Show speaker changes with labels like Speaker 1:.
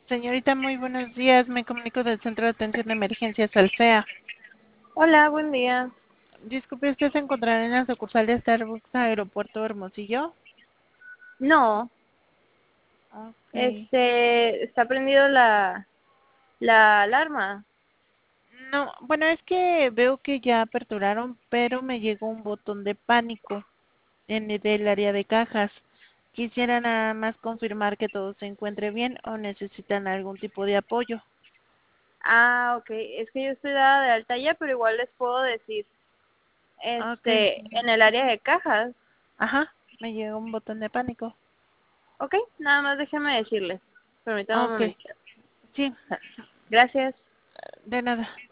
Speaker 1: Señorita, muy buenos días. Me comunico del Centro de Atención de Emergencias Alfea.
Speaker 2: Hola, buen día.
Speaker 1: Disculpe, ¿usted se encontrará en la sucursal de Starbucks Aeropuerto Hermosillo?
Speaker 2: No,
Speaker 1: Ok.
Speaker 2: está prendido la alarma.
Speaker 1: No, bueno, es que veo que ya aperturaron, pero me llegó un botón de pánico en el área de cajas. Quisiera nada más confirmar que todo se encuentre bien o necesitan algún tipo de apoyo.
Speaker 2: Ah, ok. Es que yo estoy dada de alta ya, pero igual les puedo decir,
Speaker 1: Ok.
Speaker 2: en el área de cajas.
Speaker 1: Ajá, me llegó un botón de pánico.
Speaker 2: Ok, nada más déjenme decirles. Permítame un
Speaker 1: Ok,
Speaker 2: momento.
Speaker 1: sí,
Speaker 2: Gracias.
Speaker 1: de nada.